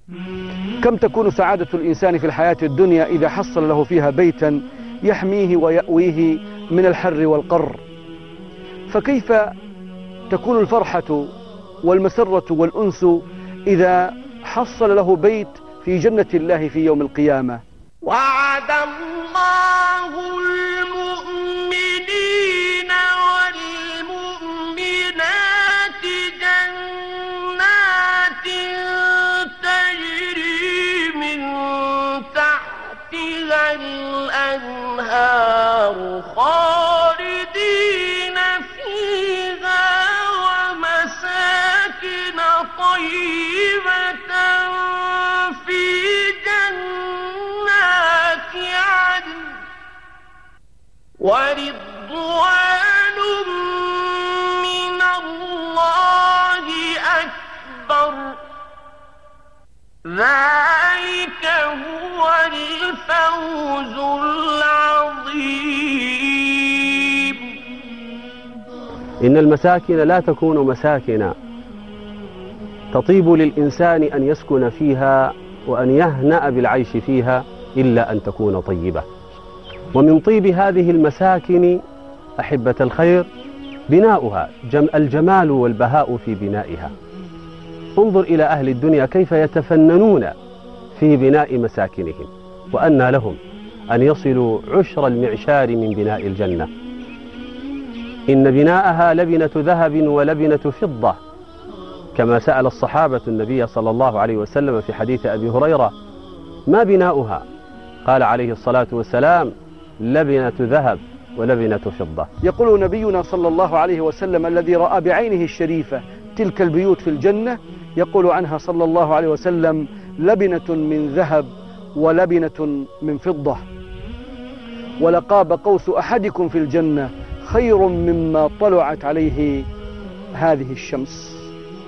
كم تكون سعادة الإنسان في الحياة الدنيا إذا حصل له فيها بيتا يحميه ويأويه من الحر والقر، فكيف تكون الفرحة والمسرة والأنس إذا حصل له بيت في جنة الله في يوم القيامة. وعد الله المؤمنين والمؤمنات جنات تجري من تحتها الأنهار خالدين فيها ومساكن طيبة في جنات عدن ورضوان من الله أكبر ذلك هو الفوز العظيم. إن المساكن لا تكون مساكن تطيب للإنسان أن يسكن فيها وأن يهنأ بالعيش فيها إلا أن تكون طيبة. ومن طيب هذه المساكن أحبة الخير بناؤها، الجمال والبهاء في بنائها. انظر إلى أهل الدنيا كيف يتفننون في بناء مساكنهم، وأنى لهم أن يصلوا عشر المعشار من بناء الجنة. إن بناءها لبنة ذهب ولبنة فضة، كما سأل الصحابة النبي صلى الله عليه وسلم في حديث أبي هريرة: ما بناؤها؟ قال عليه الصلاة والسلام: لبنة ذهب ولبنة فضة. يقول نبينا صلى الله عليه وسلم: الذي رأى بعينه الشريفة تلك البيوت في الجنة، يقول عنها صلى الله عليه وسلم: لبنة من ذهب ولبنة من فضة، ولقاب قوس أحدكم في الجنة خير مما طلعت عليه هذه الشمس.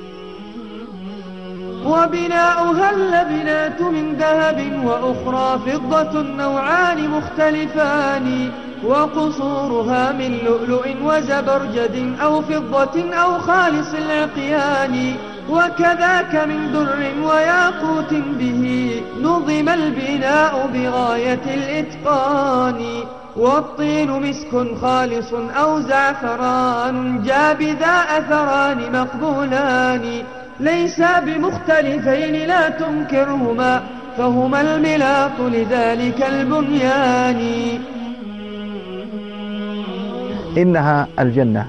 وبناؤها اللبنات من ذهب وأخرى فضة نوعان مختلفان، وقصورها من لؤلؤ وزبرجد أو فضة أو خالص العقيان، وكذاك من در وياقوت به نظم البناء بغاية الإتقان، والطين مسك خالص أو زعفران جابذا أثران مقبولان، ليس بمختلفين لا تنكرهما فهما الملاط لذلك البنيان. إنها الجنة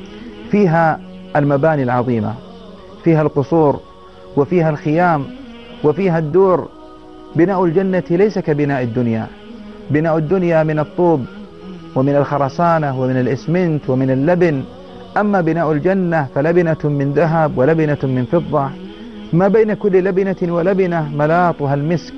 فيها المباني العظيمة، فيها القصور وفيها الخيام وفيها الدور. بناء الجنة ليس كبناء الدنيا. بناء الدنيا من الطوب ومن الخرسانة ومن الإسمنت ومن اللبن، أما بناء الجنة فلبنة من ذهب ولبنة من فضة، ما بين كل لبنة ولبنة ملاطها المسك.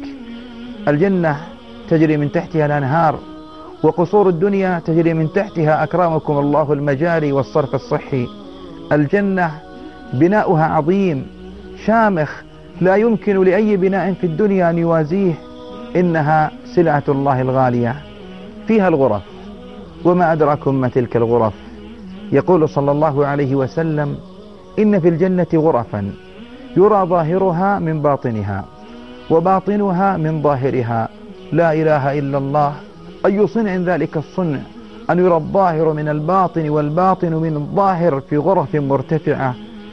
الجنة تجري من تحتها الأنهار، وقصور الدنيا تجري من تحتها أكرمكم الله المجاري والصرف الصحي. الجنة بناؤها عظيم شامخ، لا يمكن لأي بناء في الدنيا أن يوازيه. إنها سلعة الله الغالية. فيها الغرف، وما أدراكم ما تلك الغرف. يقول صلى الله عليه وسلم: إن في الجنة غرفا يرى ظاهرها من باطنها وباطنها من ظاهرها، لا إله إلا الله. أي صنع ذلك الصنع، أن يرى الظاهر من الباطن والباطن من الظاهر في غرف مرتفعة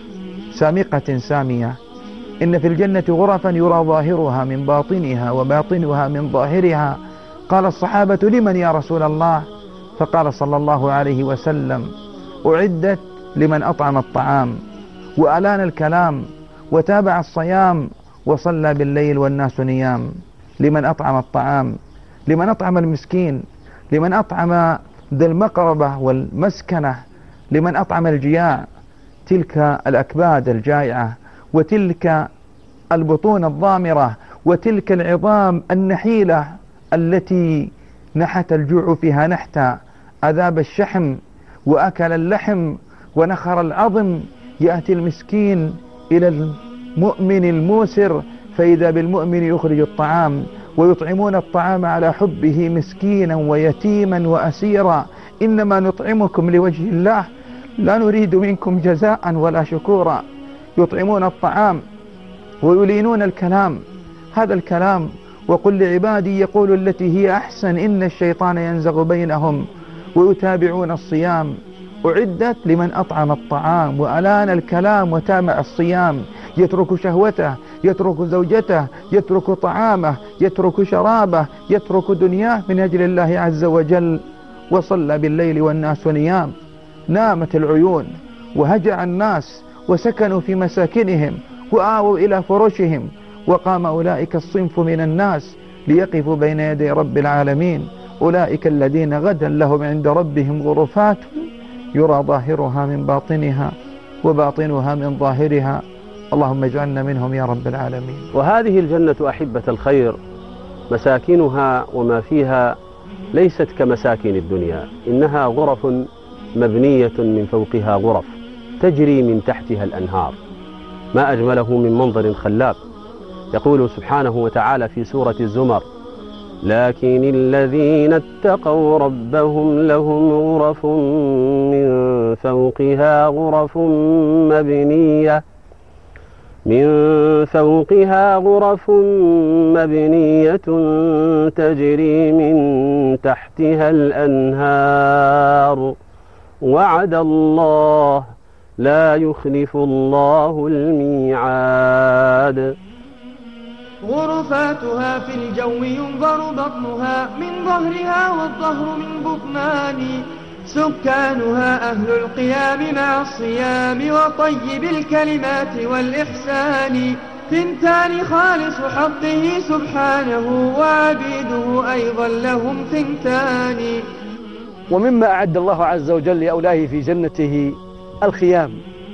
سامقة سامية. إن في الجنة غرفا يرى ظاهرها من باطنها وباطنها من ظاهرها. قال الصحابة: لمن يا رسول الله؟ فقال صلى الله عليه وسلم: أعدت لمن أطعم الطعام وألان الكلام وتابع الصيام وصلى بالليل والناس نيام. لمن أطعم الطعام، لمن أطعم المسكين، لمن أطعم ذا المقربة والمسكنة، لمن أطعم الجياع. تلك الأكباد الجائعة، وتلك البطون الضامرة، وتلك العظام النحيلة التي نحت الجوع فيها نحتا، أذاب الشحم وأكل اللحم ونخر العظم. يأتي المسكين إلى المؤمن الموسر فإذا بالمؤمن يخرج الطعام، ويطعمون الطعام على حبه مسكينا ويتيما وأسيرا. إنما نطعمكم لوجه الله لا نريد منكم جزاء ولا شكورا. يطعمون الطعام ويلينون الكلام هذا الكلام. وقل لعبادي يقولوا التي هي أحسن إن الشيطان ينزغ بينهم ويتابعون الصيام. أعدت لمن أطعم الطعام وألان الكلام وتابع الصيام، يترك شهوته، يترك زوجته، يترك طعامه، يترك شرابه، يترك دنياه من أجل الله عز وجل. وصلى بالليل والناس نيام، نامت العيون وهجع الناس وسكنوا في مساكنهم وآووا إلى فرشهم، وقام أولئك الصنف من الناس ليقفوا بين يدي رب العالمين. أولئك الذين غدا لهم عند ربهم غرفات يرى ظاهرها من باطنها وباطنها من ظاهرها. اللهم اجعلنا منهم يا رب العالمين. وهذه الجنة أحبة الخير مساكنها وما فيها ليست كمساكن الدنيا، إنها غرف مبنية من فوقها غرف تجري من تحتها الأنهار، ما أجمله من منظر خلاب. يقول سبحانه وتعالى في سورة الزمر: لكن الذين اتقوا ربهم لهم غرف من فوقها غرف مبنية تجري من تحتها الأنهار وعد الله لا يخلف الله الميعاد. غرفاتها في الجو ينظر بطنها من ظهرها والظهر من بطنان. سكانها أهل القيام مع الصيام وطيب الكلمات والإحسان. ثنتان خالص حقه سبحانه وعبيده أيضا لهم ثنتان. ومما أعد الله عز وجل لأولئه في جنته الخيام،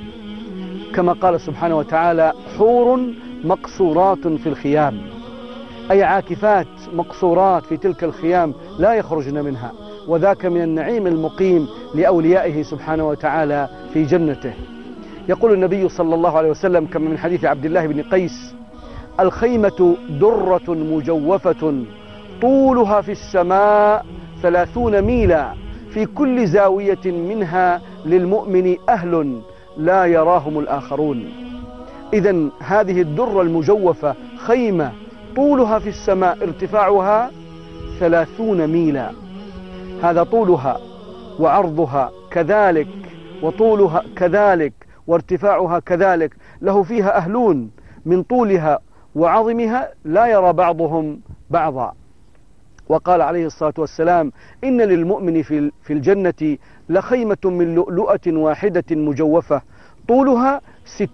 كما قال سبحانه وتعالى: حور مقصورات في الخيام، أي عاكفات مقصورات في تلك الخيام لا يخرجن منها، وذاك من النعيم المقيم لأوليائه سبحانه وتعالى في جنته. يقول النبي صلى الله عليه وسلم كما من حديث عبد الله بن قيس: الخيمة درة مجوفة طولها في السماء 30 ميلا، في كل زاوية منها للمؤمن أهل لا يراهم الآخرون. إذن هذه الدرة المجوفة خيمة طولها في السماء، ارتفاعها 30 ميلا، هذا طولها وعرضها كذلك، وطولها كذلك وارتفاعها كذلك، له فيها أهلون من طولها وعظمها لا يرى بعضهم بعضا. وقال عليه الصلاة والسلام: إن للمؤمن في الجنة لخيمة من لؤلؤة واحدة مجوفة طولها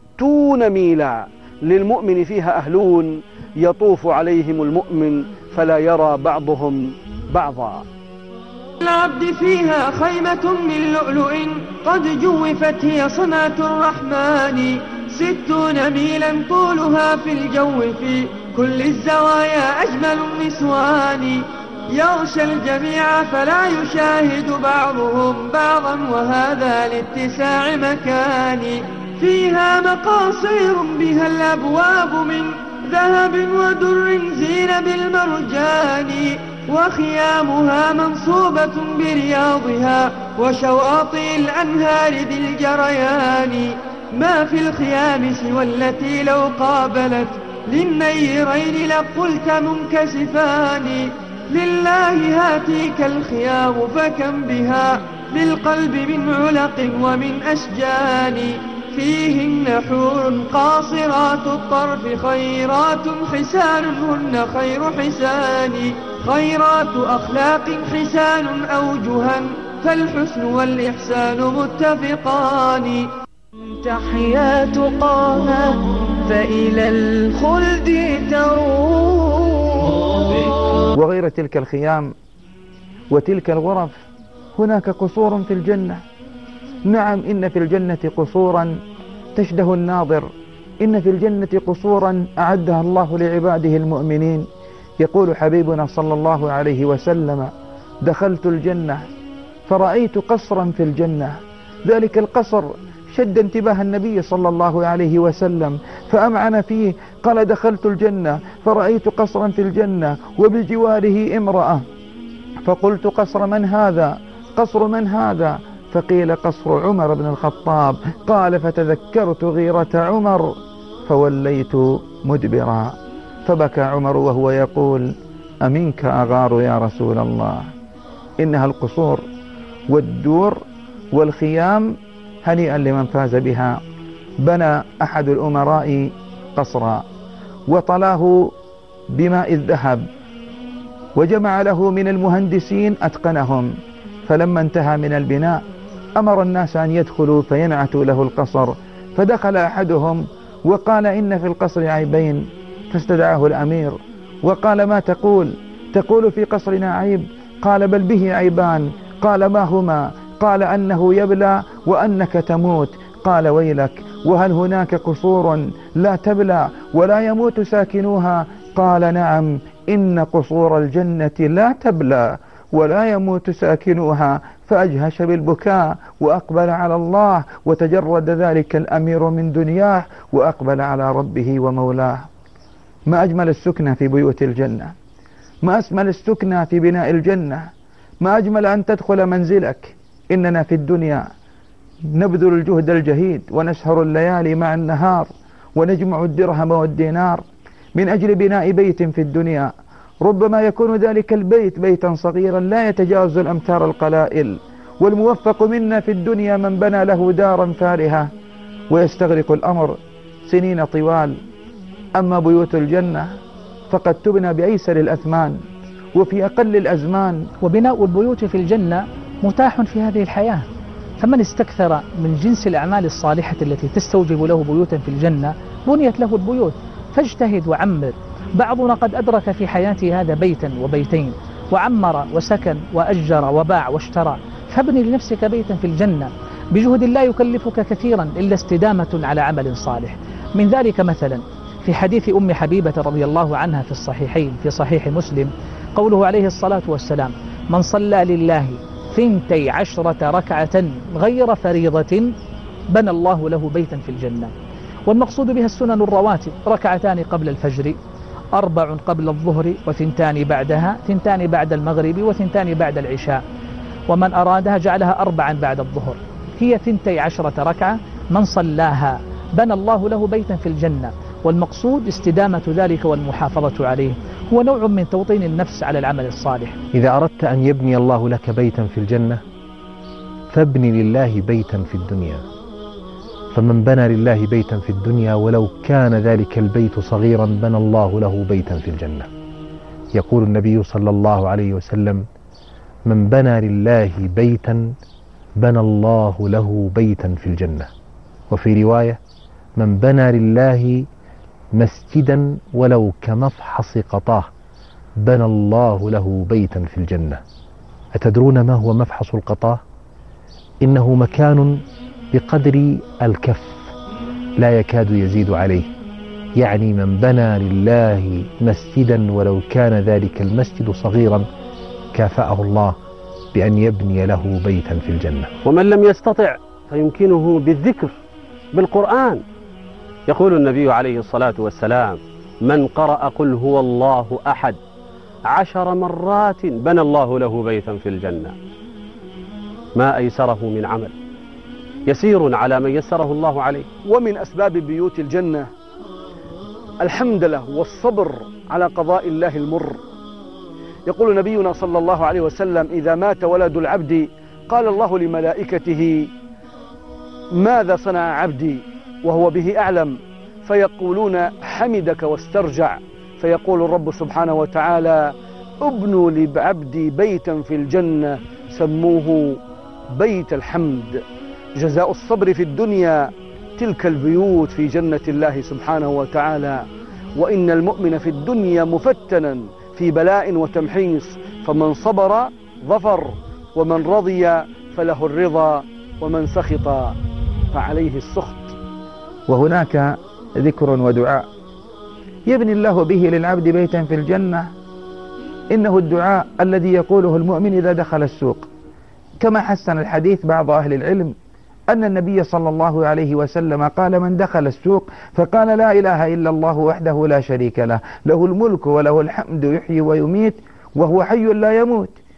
60 ميلا، للمؤمن فيها أهلون يطوف عليهم المؤمن فلا يرى بعضهم بعضا. العبد فيها خيمة من لؤلؤ قد جوفت هي صنعة الرحمن. 60 ميلا طولها في الجو، في كل الزوايا أجمل النسوان. يغشى الجميع فلا يشاهد بعضهم بعضا، وهذا لاتساع مكان. فيها مقاصير بها الأبواب من ذهب ودر زين بالمرجان. وخيامها منصوبة برياضها وشواطئ الأنهار ذي الجريان. ما في الخيام سوى التي لو قابلت للنيرين لقلت منكسفان. لله هاتيك الخيام فكم بها للقلب من علق ومن أشجان. فيهن حور قاصرات الطرف خيرات حسان هن خير حسان. خيرات أخلاق حسان أوجها، فالحسن والإحسان متفقان. تحيات طه فإلى الخلد تروح. وغير تلك الخيام وتلك الغرف هناك قصور في الجنة. نعم، إن في الجنة قصورا تشده الناظر، إن في الجنة قصورا أعدها الله لعباده المؤمنين. يقول حبيبنا صلى الله عليه وسلم: دخلت الجنة فرأيت قصرا في الجنة. ذلك القصر شد انتباه النبي صلى الله عليه وسلم فأمعن فيه، قال: دخلت الجنة فرأيت قصرا في الجنة وبجواره امرأة، فقلت: قصر من هذا؟ قصر من هذا؟ فقيل: قصر عمر بن الخطاب. قال: فتذكرت غيرة عمر فوليت مدبرا. فبكى عمر وهو يقول: أمنك أغار يا رسول الله؟ إنها القصور والدور والخيام هنيئا لمن فاز بها. بنى أحد الأمراء قصرا وطلاه بماء الذهب وجمع له من المهندسين أتقنهم، فلما انتهى من البناء أمر الناس أن يدخلوا فينعتوا له القصر، فدخل أحدهم وقال: إن في القصر عيبين. فاستدعاه الأمير وقال: ما تقول؟ تقول في قصرنا عيب؟ قال: بل به عيبان. قال: ما هما؟ قال: أنه يبلى وأنك تموت. قال: ويلك، وهل هناك قصور لا تبلى ولا يموت ساكنوها؟ قال: نعم، إن قصور الجنة لا تبلى ولا يموت ساكنوها. فأجهش بالبكاء وأقبل على الله، وتجرد ذلك الأمير من دنياه وأقبل على ربه ومولاه. ما أجمل السكنة في بيوت الجنة، ما أسمل السكنة في بناء الجنة، ما أجمل أن تدخل منزلك. إننا في الدنيا نبذل الجهد الجهيد ونسهر الليالي مع النهار ونجمع الدرهم والدينار من أجل بناء بيت في الدنيا. ربما يكون ذلك البيت بيتا صغيرا لا يتجاوز الأمتار القلائل، والموفق منا في الدنيا من بنى له دارا فارهة، ويستغرق الأمر سنين طوال. أما بيوت الجنة فقد تبنى بأيسر الأثمان وفي أقل الأزمان. وبناء البيوت في الجنة متاح في هذه الحياة، فمن استكثر من جنس الأعمال الصالحة التي تستوجب له بيوتا في الجنة بنيت له البيوت، فاجتهد وعمر. بعضنا قد أدرك في حياته هذا بيتا وبيتين، وعمر وسكن وأجر وباع واشترى، فابني لنفسك بيتا في الجنة بجهد لا يكلفك كثيرا إلا استدامة على عمل صالح. من ذلك مثلا في حديث أم حبيبة رضي الله عنها في الصحيحين في صحيح مسلم قوله عليه الصلاة والسلام: من صلى لله 12 ركعة غير فريضة بنى الله له بيتا في الجنة. والمقصود بها السنن الرواتب: ركعتان قبل الفجر، 4 قبل الظهر، و2 بعدها، 2 بعد المغرب، و2 بعد العشاء. ومن أرادها جعلها 4 بعد الظهر. هي 12 ركعة، من صلاها بنى الله له بيتا في الجنة. والمقصود استدامة ذلك والمحافظة عليه، هو نوع من توطين النفس على العمل الصالح. إذا أردت أن يبني الله لك بيتا في الجنة فابن لله بيتا في الدنيا. فمن بنى لله بيتا في الدنيا ولو كان ذلك البيت صغيرا بنى الله له بيتا في الجنة. يقول النبي صلى الله عليه وسلم: من بنى لله بيتا بنى الله له بيتا في الجنة. وفي رواية: من بنى لله مسجدا ولو كمفحص قطاه بنى الله له بيتا في الجنة. أتدرون ما هو مفحص القطاه؟ إنه مكان بقدر الكف لا يكاد يزيد عليه، يعني من بنى لله مسجدا ولو كان ذلك المسجد صغيرا كافأه الله بأن يبني له بيتا في الجنة. ومن لم يستطع فيمكنه بالذكر بالقرآن. يقول النبي عليه الصلاة والسلام: من قرأ قل هو الله أحد 10 مرات بنى الله له بيتا في الجنة. ما أيسره من عمل، يسير على من يسره الله عليه. ومن أسباب بيوت الجنة الحمد له والصبر على قضاء الله المر. يقول نبينا صلى الله عليه وسلم: إذا مات ولد العبد قال الله لملائكته: ماذا صنع عبدي وهو به أعلم؟ فيقولون: حمدك واسترجع. فيقول الرب سبحانه وتعالى: ابنوا لعبدي بيتا في الجنة سموه بيت الحمد. جزاء الصبر في الدنيا تلك البيوت في جنة الله سبحانه وتعالى. وإن المؤمن في الدنيا مفتنا في بلاء وتمحيص، فمن صبر ظفر، ومن رضي فله الرضا، ومن سخط فعليه السخط. وهناك ذكر ودعاء يبني الله به للعبد بيتا في الجنة. إنه الدعاء الذي يقوله المؤمن إذا دخل السوق، كما حسن الحديث بعض أهل العلم أن النبي صلى الله عليه وسلم قال: من دخل السوق فقال: لا إله إلا الله وحده لا شريك له، له الملك وله الحمد يحيي ويميت وهو حي لا يموت،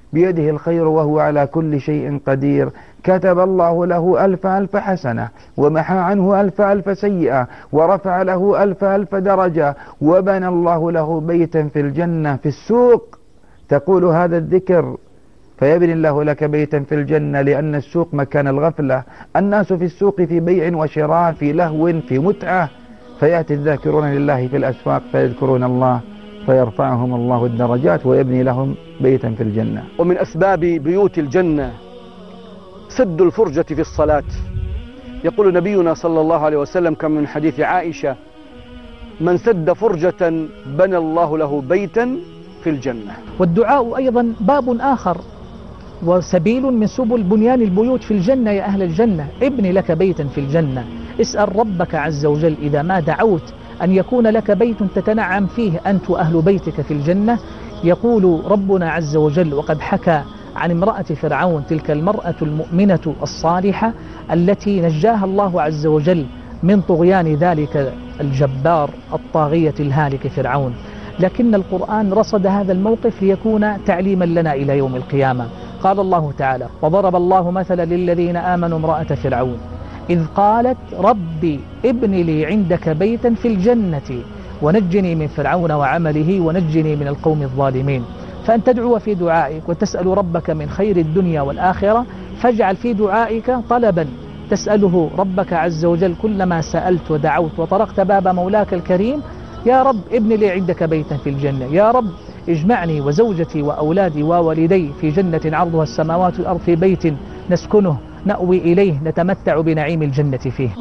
بيده الخير وهو على كل شيء قدير. كتب الله له ألف حسنة، ومحى عنه ألف سيئة، ورفع له ألف درجة، وبنى الله له بيتا في الجنة. في السوق تقول هذا الذكر فيبني الله لك بيتا في الجنة، لأن السوق مكان الغفلة، الناس في السوق في بيع وشراء، في لهو، في متعة، فيأتي الذاكرون لله في الأسواق فيذكرون الله فيرفعهم الله الدرجات ويبني لهم بيتا في الجنة. ومن أسباب بيوت الجنة سد الفرجة في الصلاة. يقول نبينا صلى الله عليه وسلم كما من حديث عائشة: من سد فرجة بنى الله له بيتا في الجنة. والدعاء أيضا باب آخر وسبيل من سبل بنيان البيوت في الجنة. يا أهل الجنة ابني لك بيتا في الجنة. اسأل ربك عز وجل إذا ما دعوت أن يكون لك بيت تتنعم فيه أنت وأهل بيتك في الجنة. يقول ربنا عز وجل وقد حكى عن امرأة فرعون، تلك المرأة المؤمنة الصالحة التي نجاها الله عز وجل من طغيان ذلك الجبار الطاغية الهالك فرعون، لكن القرآن رصد هذا الموقف ليكون تعليما لنا إلى يوم القيامة. قال الله تعالى: وضرب الله مثلا للذين آمنوا امرأة فرعون إذ قالت ربي ابن لي عندك بيتا في الجنة ونجني من فرعون وعمله ونجني من القوم الظالمين. فأن تدعو في دعائك وتسأل ربك من خير الدنيا والآخرة، فاجعل في دعائك طلبا تسأله ربك عز وجل كلما سألت ودعوت وطرقت باب مولاك الكريم: يا رب ابن لي عندك بيتا في الجنة، يا رب اجمعني وزوجتي وأولادي ووالدي في جنة عرضها السماوات والأرض في بيت نسكنه نأوي إليه نتمتع بنعيم الجنة فيه.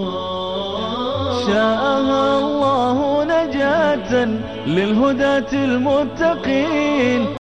شاءها الله نجاة للهداة المتقين.